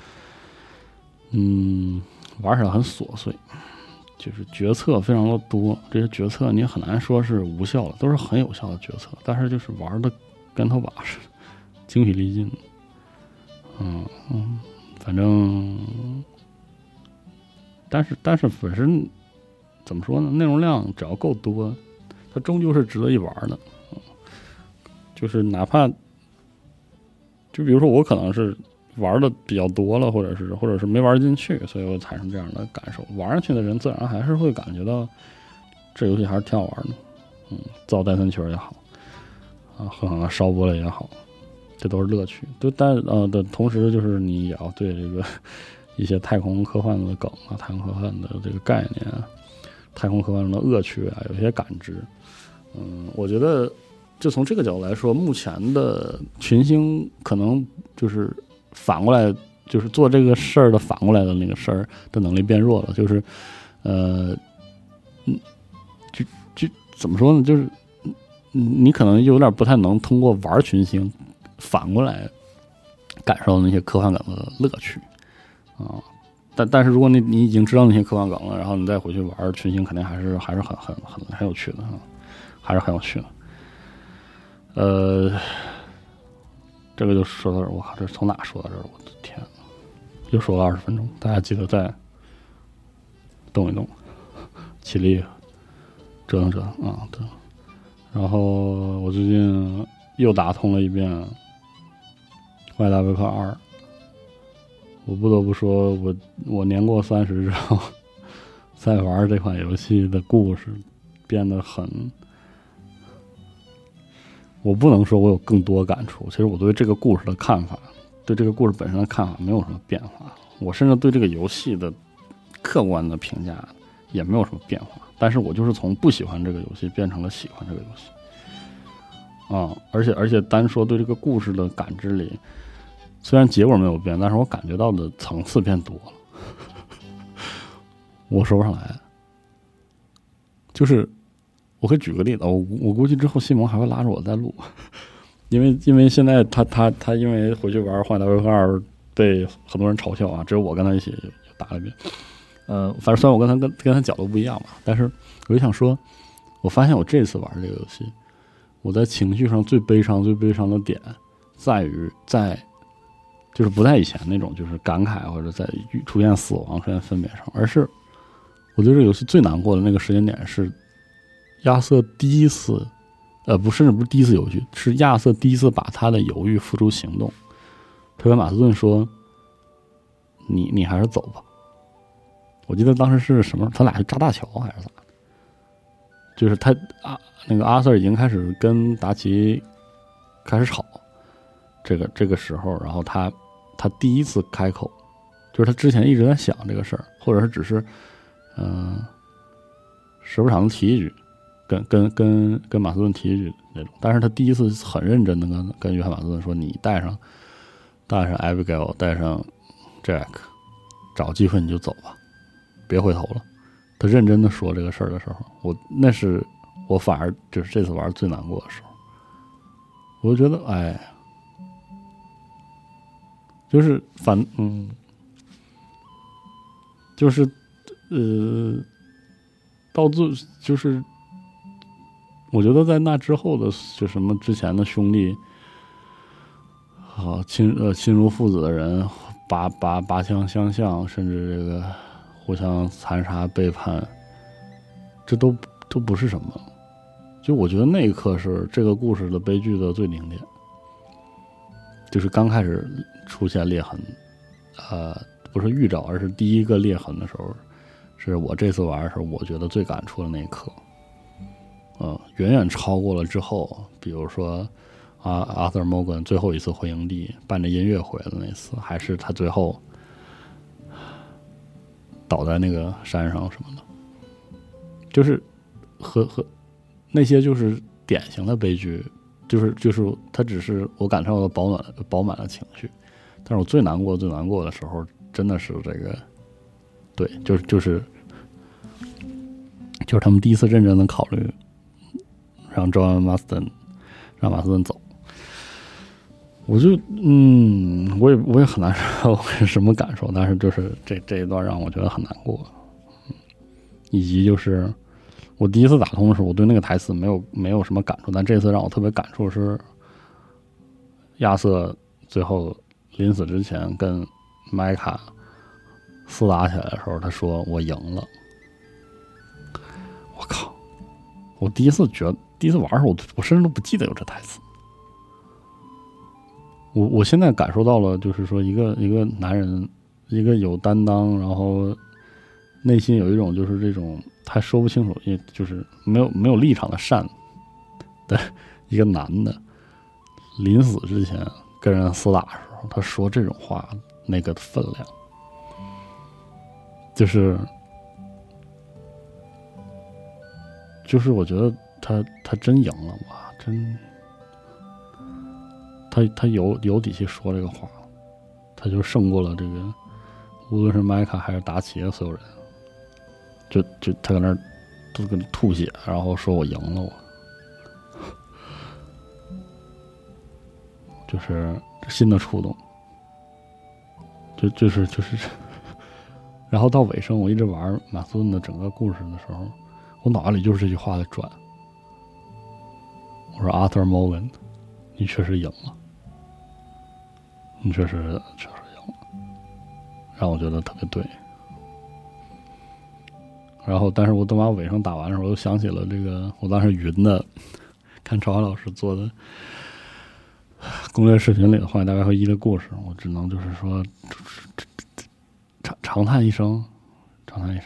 嗯，玩起来很琐碎，就是决策非常的多，这些决策你很难说是无效的，都是很有效的决策，但是就是玩的跟头把似的，精疲力尽。嗯嗯，反正，但是但是本身怎么说呢？内容量只要够多，它终究是值得一玩的。嗯，就是哪怕，就比如说我可能是玩的比较多了，或者是或者是没玩进去，所以我产生这样的感受。玩上去的人自然还是会感觉到这游戏还是挺好玩的。嗯，造戴森球也好，啊，很好的烧波了也好，这都是乐趣。对，但呃的同时，就是你也要对这个一些太空科幻的梗啊、太空科幻的这个概念啊、太空科幻中的恶趣啊，有些感知。嗯，我觉得就从这个角度来说，目前的群星可能就是反过来，就是做这个事儿的反过来的那个事儿的能力变弱了，就是呃，嗯，就就怎么说呢？就是你可能有点不太能通过玩群星反过来感受那些科幻梗的乐趣啊。但但是如果你你已经知道那些科幻梗了，然后你再回去玩群星，肯定还是还是很很很很有趣的啊，还是很有趣的。呃，这个就说到这儿，我靠，这是从哪说到这儿？我的天，又说了二十分钟，大家记得再动一动，起立，折腾折腾啊，对。然后我最近又打通了一遍《外达维克二》，我不得不说，我我年过三十之后，再玩这款游戏的故事变得很，我不能说我有更多感触。其实我对这个故事的看法，对这个故事本身的看法没有什么变化。我甚至对这个游戏的客观的评价也没有什么变化。但是我就是从不喜欢这个游戏变成了喜欢这个游戏。啊、嗯，而且而且单说对这个故事的感知里，虽然结果没有变，但是我感觉到的层次变多了。我说不上来，就是我可以举个例子，我我估计之后西蒙还会拉着我再录，因为因为现在他他他因为回去玩《幻影大镖客二》被很多人嘲笑啊，只有我跟他一起打了一遍。呃，反正虽然我跟他跟跟他角度不一样嘛，但是我就想说，我发现我这次玩这个游戏，我在情绪上最悲伤最悲伤的点在于在就是不在以前那种就是感慨或者在出现死亡出现分别上，而是我对这个游戏最难过的那个时间点是亚瑟第一次呃不甚至不是第一次犹豫，是亚瑟第一次把他的犹豫付诸行动。他跟马斯顿说，你你还是走吧。我记得当时是什么，他俩是炸大桥还是咋的，就是他啊那个阿瑟已经开始跟达奇开始吵，这个这个时候，然后他他第一次开口，就是他之前一直在想这个事儿，或者是只是嗯、呃、时不常的提一句，跟跟跟跟马斯顿提一句那种，但是他第一次很认真的跟跟约翰马斯顿说，你带上带上 Abigail 带上 Jack， 找机会你就走吧，别回头了。他认真的说这个事儿的时候，我那是我反而就是这次玩最难过的时候。我就觉得哎，就是反嗯就是呃到最就是我觉得在那之后的就什么之前的兄弟啊亲呃亲如父子的人拔拔拔枪相向，甚至这个互相残杀背叛，这都都不是什么。就我觉得那一刻是这个故事的悲剧的最顶点，就是刚开始出现裂痕，呃，不是预兆，而是第一个裂痕的时候，是我这次玩的时候，我觉得最感触的那一刻，呃，远远超过了之后，比如说啊，Arthur Morgan 最后一次回营地伴着音乐回来的那次，还是他最后倒在那个山上什么的，就是和和那些就是典型的悲剧，就是就是他只是我感受到饱满饱满的情绪，但是我最难过最难过的时候，真的是这个，对，就是就是就是他们第一次认真的考虑让 John Marston 让马斯顿走。我就嗯，我也我也很难说我是什么感受，但是就是这这一段让我觉得很难过，嗯，以及就是我第一次打通的时候，我对那个台词没有没有什么感触，但这次让我特别感触是亚瑟最后临死之前跟麦卡厮打起来的时候，他说我赢了。我靠！我第一次觉得第一次玩的时候，我我甚至都不记得有这台词。我我现在感受到了，就是说一个一个男人，一个有担当，然后内心有一种就是这种他说不清楚，也就是没有没有立场的善的一个男的，临死之前跟人厮打的时候，他说这种话，那个分量，就是就是我觉得他他真赢了哇，真。他他有有底气说这个话，他就胜过了这个，无论是麦卡还是达奇的所有人，就就他搁那儿都跟吐血，然后说我赢了我，就是新的触动，就就是就是，然后到尾声，我一直玩马斯顿的整个故事的时候，我脑海里就是这句话在转，我说 Arthur Morgan， 你确实赢了。你确实确实赢了，让我觉得特别对。然后，但是我等把尾声打完的时候，我又想起了这个我当时云的看朝华老师做的攻略视频里的《荒野大镖客一》的故事，我只能就是说长长叹一声，长叹一声，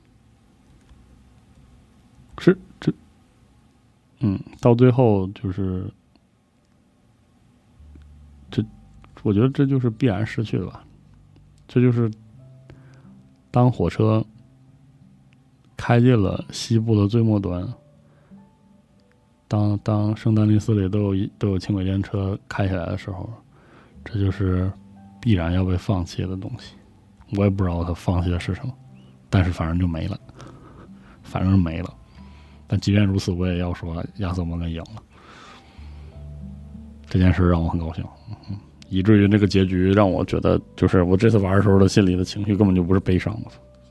是这，嗯，到最后就是这。我觉得这就是必然失去的吧，这就是当火车开进了西部的最末端，当当圣丹尼斯里都有都有轻轨电车开起来的时候，这就是必然要被放弃的东西。我也不知道他放弃的是什么，但是反正就没了，反正没了。但即便如此，我也要说亚瑟摩根赢了，这件事让我很高兴。嗯，以至于那个结局让我觉得，就是我这次玩的时候的心里的情绪根本就不是悲伤，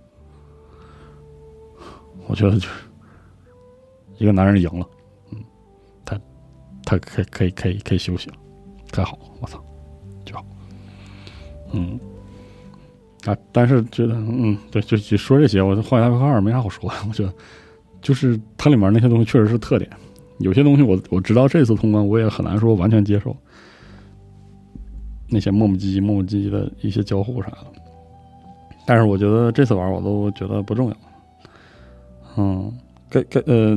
我觉得就是一个男人赢了，嗯，他他可以可以可以可以休息了，太好，我操，就好，嗯啊，但是觉得嗯，对，就就说这些，我《荒野大镖客二》没啥好说的，我觉得就是它里面那些东西确实是特点，有些东西我我直到这次通关，我也很难说完全接受。那些磨磨唧唧、磨磨唧唧的一些交互啥的，但是我觉得这次玩我都觉得不重要。嗯，该该呃，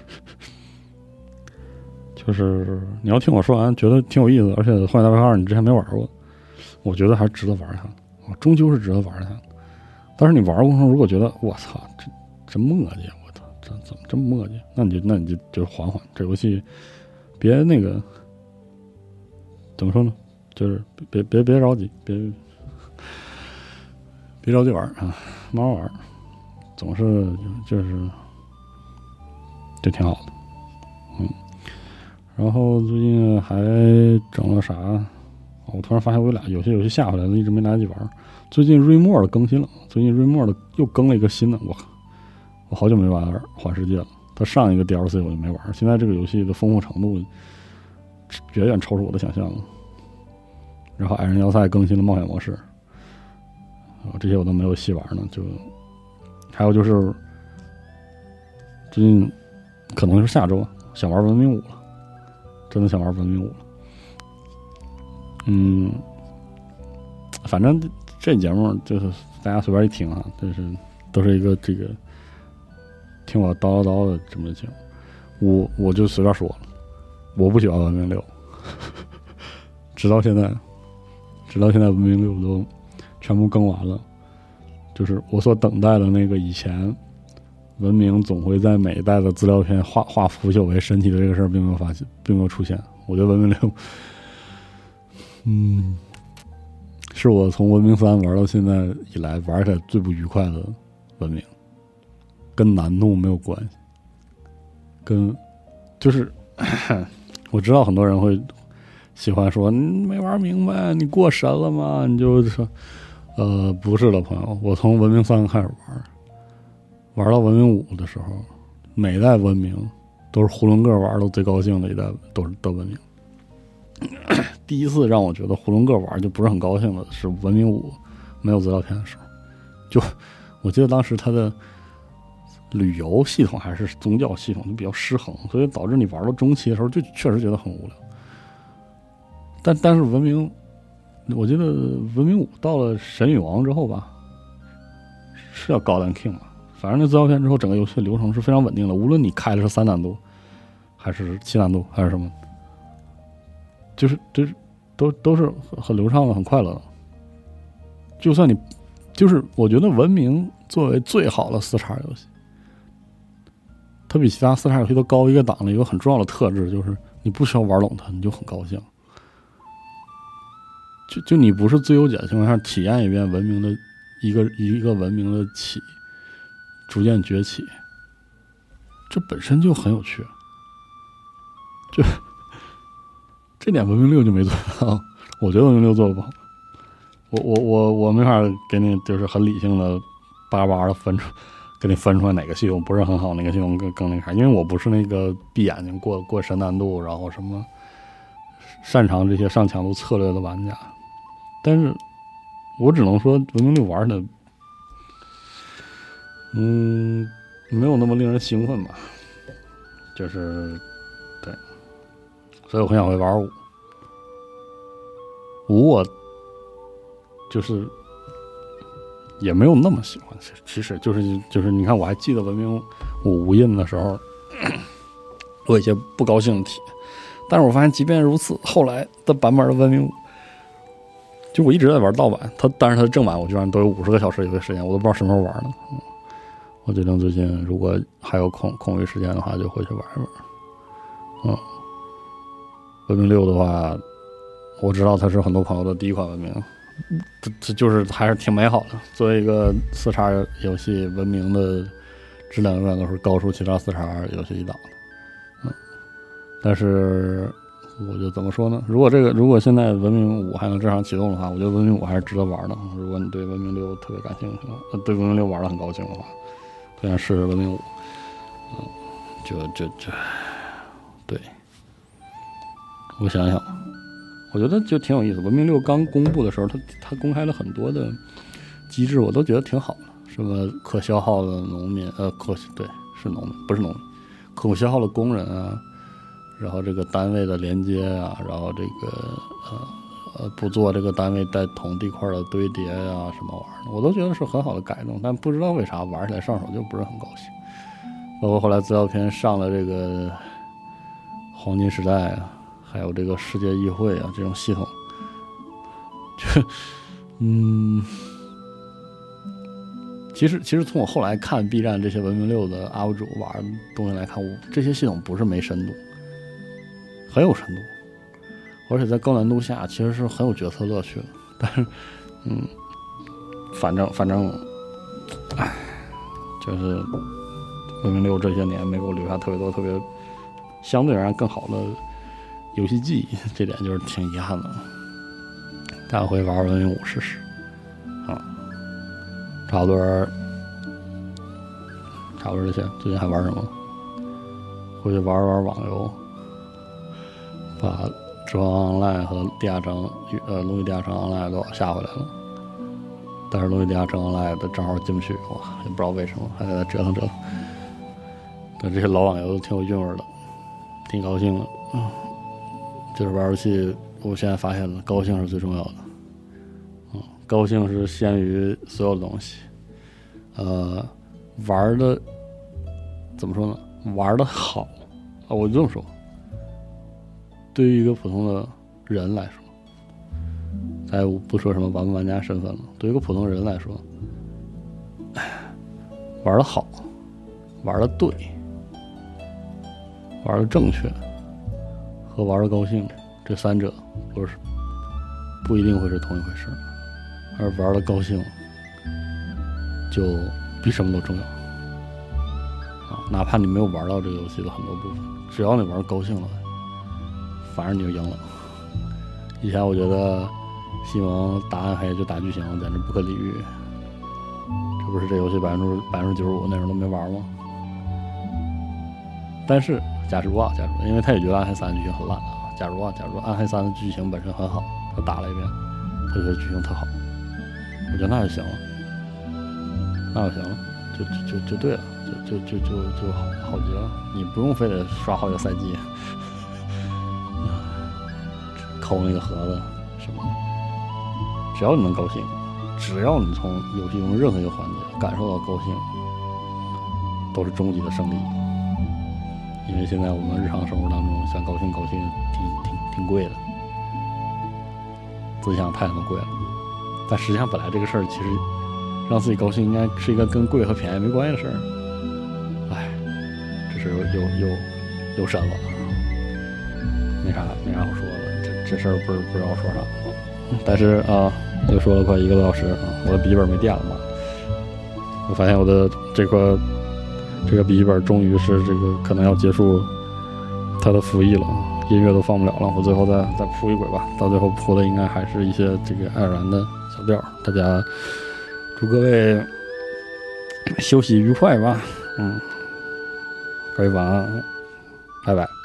就是你要听我说完，觉得挺有意思，而且《荒野大镖客二》你之前没玩过，我觉得还是值得玩一下，终究是值得玩一下。但是你玩过程中如果觉得我操，这真磨叽，我操，这怎么这么磨叽？那你就那你就就缓缓，这游戏别那个怎么说呢？就是别别别着急，别别着急玩啊，慢慢玩，总是就是就挺好的，嗯。然后最近还整了啥？我突然发现我有俩有些游戏下回来了，一直没来得及玩。最近瑞莫的更新了，最近瑞莫的又更了一个新的，我我好久没玩《环世界》了。它上一个 D L C 我就没玩，现在这个游戏的丰富程度远远超出我的想象了。然后矮人要塞更新了冒险模式，这些我都没有细玩呢。就还有就是最近可能是下周想玩文明五了，真的想玩文明五了。嗯，反正这节目就是大家随便一听啊，就是都是一个这个听我叨叨叨的这么节目。我我就随便说了，我不喜欢文明六， 直到现在，直到现在文明六都全部更完了，就是我所等待的那个以前文明总会在每一代的资料片画画腐朽为身体的这个事儿并没有发现，并没有出现。我觉得文明六，嗯，是我从文明三玩到现在以来玩起来最不愉快的文明，跟难度没有关系，跟就是我知道很多人会喜欢说你没玩明白，你过神了吗？你就说呃不是的朋友，我从文明三开始玩，玩到文明五的时候，每一代文明都是囫囵个玩的最高兴的一代都是的文明。第一次让我觉得囫囵个玩就不是很高兴的是文明五没有资料片的时候，就我记得当时它的旅游系统还是宗教系统就比较失衡，所以导致你玩到中期的时候就确实觉得很无聊。但但是文明，我记得文明五到了神与王之后吧，是叫高丹 King 吧，反正那资料片之后整个游戏流程是非常稳定的，无论你开的是三难度还是七难度还是什么，就是就是都都是很流畅的，很快乐的。就算你就是我觉得文明作为最好的四叉游戏，它比其他四叉游戏都高一个档的一个很重要的特质就是你不需要玩懂它你就很高兴。就就你不是最优解的情况下体验一遍文明的一个一个文明的起逐渐崛起，这本身就很有趣。就这点文明六就没做到，我觉得文明六做的不好。我我我我没法给你就是很理性的巴巴的分出给你分出来哪个系统不是很好，哪个系统更更那啥，因为我不是那个闭眼睛过过神难度，然后什么擅长这些上强度策略的玩家。但是我只能说文明六玩的嗯没有那么令人兴奋吧，就是对，所以我很想会玩五五我就是也没有那么喜欢，其实就是就是你看我还记得文明五无印的时候我有一些不高兴的体验，但是我发现即便如此后来的版本的文明五就我一直在玩盗版，它但是它的正版我居然都有五十个小时游戏时间，我都不知道什么时候玩呢。嗯，我决定最近如果还有空空余时间的话，就回去玩一玩。嗯，文明六的话，我知道它是很多朋友的第一款文明，这这就是还是挺美好的。作为一个四叉游戏，文明的质量永远都是高出其他四叉游戏一档的。嗯，但是。我就怎么说呢？如果这个如果现在文明五还能正常启动的话，我觉得文明五还是值得玩的。如果你对文明六特别感兴趣，呃，对文明六玩的很高兴的话，推荐试试文明五。嗯，就就就对，我想想，我觉得就挺有意思。文明六刚公布的时候，它它公开了很多的机制，我都觉得挺好的。什么可消耗的农民，呃，可对是农民，不是农民，可消耗的工人啊。然后这个单位的连接啊，然后这个呃呃不做这个单位带同地块的堆叠啊，什么玩意儿，我都觉得是很好的改动，但不知道为啥玩起来上手就不是很高兴。包括后来资料片上了这个黄金时代啊，还有这个世界议会啊这种系统，就嗯，其实其实从我后来看 B 站这些文明六的 U P 主玩的东西来看，我这些系统不是没深度。很有深度，而且在高难度下其实是很有角色乐趣的。但是，嗯，反正反正，唉，就是文明六这些年没给我留下特别多特别相对而言更好的游戏记忆，这点就是挺遗憾的。大家回玩文明五试试啊，差不多，差不多这些。最近还玩什么？回去玩玩网游。把指环 Online 和地下城呃龙与地下城 Online 都下回来了，但是龙与地下城 Online 的正好进不去，哇，也不知道为什么，还在折腾折腾。但这些老网游都挺有韵味的，挺高兴的。嗯，就是玩游戏，我现在发现了，高兴是最重要的。嗯，高兴是先于所有的东西。呃，玩的怎么说呢？玩的好啊，我就这么说。 对于一个普通的人来说，咱不说什么玩不玩家身份了，对于一个普通人来说，玩的好，玩的对，玩的正确和玩的高兴，这三者不是不一定会是同一回事，而玩的高兴就比什么都重要啊！哪怕你没有玩到这个游戏的很多部分，只要你玩高兴了，反正你就赢了。以前我觉得西蒙打暗黑就打剧情简直不可理喻，这不是这游戏百分之百分之九十五那时候都没玩吗？但是假如啊，假如因为他也觉得暗黑三剧情很烂啊，假如啊，假如暗黑三的剧情本身很好，他打了一遍，他觉得剧情特好，我觉得那就行了，那就行了，就就就就对了，就就就就就好好极了，你不用非得刷好几个赛季，抠那个盒子什么的，只要你能高兴，只要你从游戏中任何一个环节感受到高兴，都是终极的胜利。因为现在我们日常生活当中想高兴高兴挺挺挺贵的，自己想太他妈贵了，但实际上本来这个事儿其实让自己高兴应该是一个跟贵和便宜没关系的事儿。哎，这是有有有有神了，没啥没啥好说的，这这事儿不是不知道说啥。但是啊，又说了快一个多小时啊，我的笔记本没电了嘛，我发现我的这个这个笔记本终于是这个可能要结束它的服役了，音乐都放不了了，我最后再再铺一轨吧，到最后铺的应该还是一些这个爱尔兰的小调。大家祝各位休息愉快吧，嗯，各位晚安，拜拜。